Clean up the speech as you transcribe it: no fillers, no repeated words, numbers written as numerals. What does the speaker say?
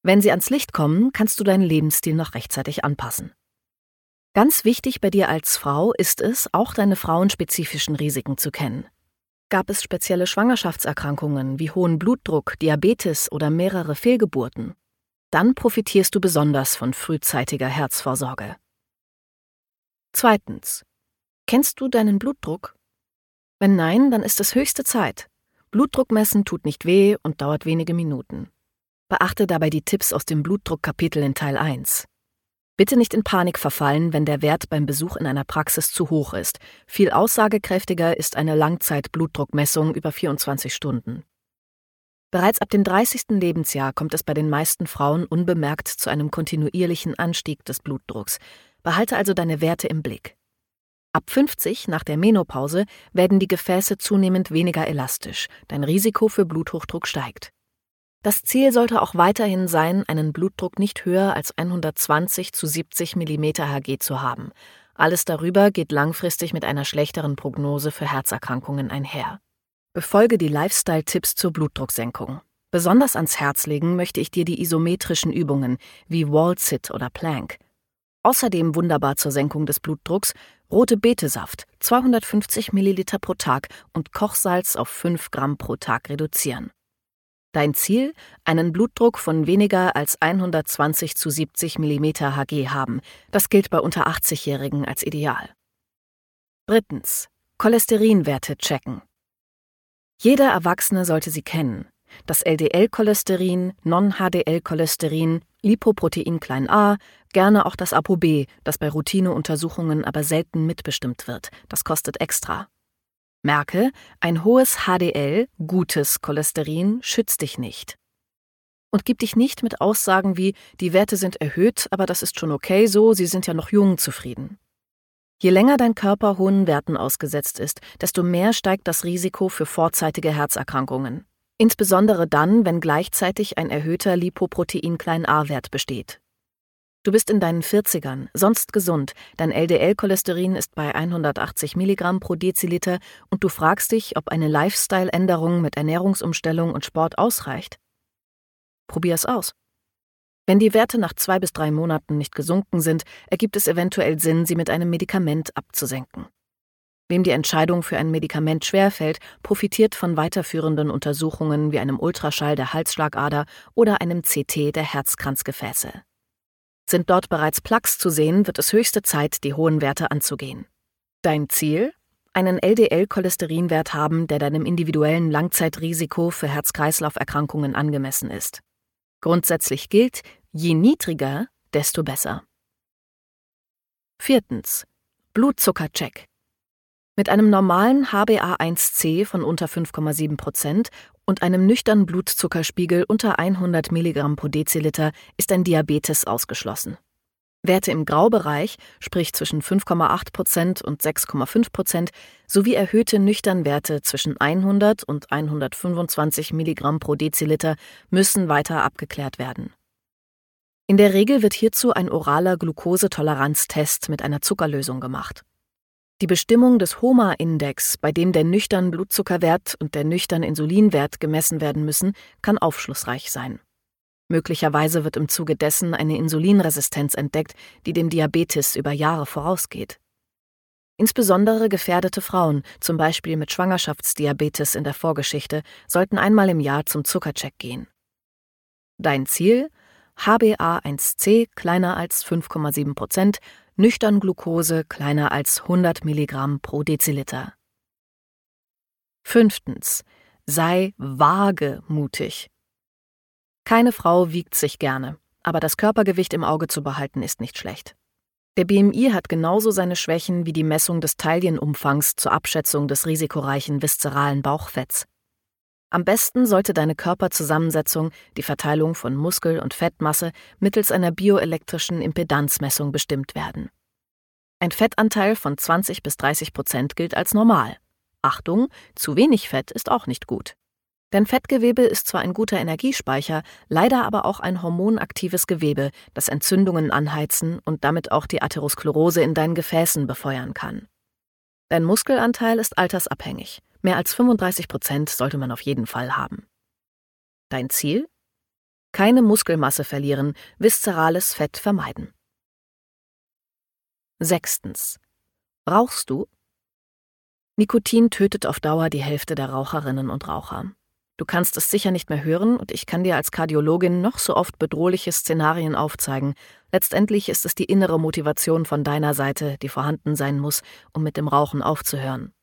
Wenn sie ans Licht kommen, kannst du deinen Lebensstil noch rechtzeitig anpassen. Ganz wichtig bei dir als Frau ist es, auch deine frauenspezifischen Risiken zu kennen. Gab es spezielle Schwangerschaftserkrankungen wie hohen Blutdruck, Diabetes oder mehrere Fehlgeburten? Dann profitierst du besonders von frühzeitiger Herzvorsorge. 2. Kennst du deinen Blutdruck? Wenn nein, dann ist es höchste Zeit. Blutdruck messen tut nicht weh und dauert wenige Minuten. Beachte dabei die Tipps aus dem Blutdruckkapitel in Teil 1. Bitte nicht in Panik verfallen, wenn der Wert beim Besuch in einer Praxis zu hoch ist. Viel aussagekräftiger ist eine Langzeit-Blutdruckmessung über 24 Stunden. Bereits ab dem 30. Lebensjahr kommt es bei den meisten Frauen unbemerkt zu einem kontinuierlichen Anstieg des Blutdrucks. Behalte also deine Werte im Blick. Ab 50, nach der Menopause, werden die Gefäße zunehmend weniger elastisch. Dein Risiko für Bluthochdruck steigt. Das Ziel sollte auch weiterhin sein, einen Blutdruck nicht höher als 120/70 mm Hg zu haben. Alles darüber geht langfristig mit einer schlechteren Prognose für Herzerkrankungen einher. Befolge die Lifestyle-Tipps zur Blutdrucksenkung. Besonders ans Herz legen möchte ich dir die isometrischen Übungen wie Wall-Sit oder Plank. Außerdem wunderbar zur Senkung des Blutdrucks rote Betesaft, 250 ml pro Tag und Kochsalz auf 5 Gramm pro Tag reduzieren. Dein Ziel? Einen Blutdruck von weniger als 120/70 mm Hg haben. Das gilt bei unter 80-Jährigen als ideal. 3. Cholesterinwerte checken. Jeder Erwachsene sollte sie kennen. Das LDL-Cholesterin, Non-HDL-Cholesterin, Lipoprotein a, gerne auch das ApoB, das bei Routineuntersuchungen aber selten mitbestimmt wird. Das kostet extra. Merke, ein hohes HDL, gutes Cholesterin, schützt dich nicht. Und gib dich nicht mit Aussagen wie, die Werte sind erhöht, aber das ist schon okay so, Sie sind ja noch jung, zufrieden. Je länger dein Körper hohen Werten ausgesetzt ist, desto mehr steigt das Risiko für vorzeitige Herzerkrankungen. Insbesondere dann, wenn gleichzeitig ein erhöhter Lipoprotein a-Wert besteht. Du bist in deinen 40ern, sonst gesund, dein LDL-Cholesterin ist bei 180 Milligramm pro Deziliter und du fragst dich, ob eine Lifestyle-Änderung mit Ernährungsumstellung und Sport ausreicht. Probier es aus. Wenn die Werte nach 2 bis 3 Monaten nicht gesunken sind, ergibt es eventuell Sinn, sie mit einem Medikament abzusenken. Wem die Entscheidung für ein Medikament schwerfällt, profitiert von weiterführenden Untersuchungen wie einem Ultraschall der Halsschlagader oder einem CT der Herzkranzgefäße. Sind dort bereits Plaques zu sehen, wird es höchste Zeit, die hohen Werte anzugehen. Dein Ziel? Einen LDL-Cholesterinwert haben, der deinem individuellen Langzeitrisiko für Herz-Kreislauf-Erkrankungen angemessen ist. Grundsätzlich gilt, je niedriger, desto besser. 4. Blutzuckercheck. Mit einem normalen HbA1c von unter 5,7% und einem nüchternen Blutzuckerspiegel unter 100 Milligramm pro Deziliter ist ein Diabetes ausgeschlossen. Werte im Graubereich, sprich zwischen 5,8% und 6,5%, sowie erhöhte Nüchternwerte zwischen 100 und 125 Milligramm pro Deziliter müssen weiter abgeklärt werden. In der Regel wird hierzu ein oraler Glukosetoleranztest mit einer Zuckerlösung gemacht. Die Bestimmung des HOMA-Index, bei dem der nüchterne Blutzuckerwert und der nüchterne Insulinwert gemessen werden müssen, kann aufschlussreich sein. Möglicherweise wird im Zuge dessen eine Insulinresistenz entdeckt, die dem Diabetes über Jahre vorausgeht. Insbesondere gefährdete Frauen, zum Beispiel mit Schwangerschaftsdiabetes in der Vorgeschichte, sollten einmal im Jahr zum Zuckercheck gehen. Dein Ziel? HbA1c kleiner als 5,7%, nüchtern Glucose kleiner als 100 Milligramm pro Deziliter. 5. Sei wagemutig. Keine Frau wiegt sich gerne, aber das Körpergewicht im Auge zu behalten ist nicht schlecht. Der BMI hat genauso seine Schwächen wie die Messung des Taillenumfangs zur Abschätzung des risikoreichen viszeralen Bauchfetts. Am besten sollte deine Körperzusammensetzung, die Verteilung von Muskel- und Fettmasse, mittels einer bioelektrischen Impedanzmessung bestimmt werden. Ein Fettanteil von 20-30% gilt als normal. Achtung, zu wenig Fett ist auch nicht gut. Denn Fettgewebe ist zwar ein guter Energiespeicher, leider aber auch ein hormonaktives Gewebe, das Entzündungen anheizen und damit auch die Atherosklerose in deinen Gefäßen befeuern kann. Dein Muskelanteil ist altersabhängig. Mehr als 35% sollte man auf jeden Fall haben. Dein Ziel? Keine Muskelmasse verlieren, viszerales Fett vermeiden. 6. Rauchst du? Nikotin tötet auf Dauer die Hälfte der Raucherinnen und Raucher. Du kannst es sicher nicht mehr hören und ich kann dir als Kardiologin noch so oft bedrohliche Szenarien aufzeigen. Letztendlich ist es die innere Motivation von deiner Seite, die vorhanden sein muss, um mit dem Rauchen aufzuhören.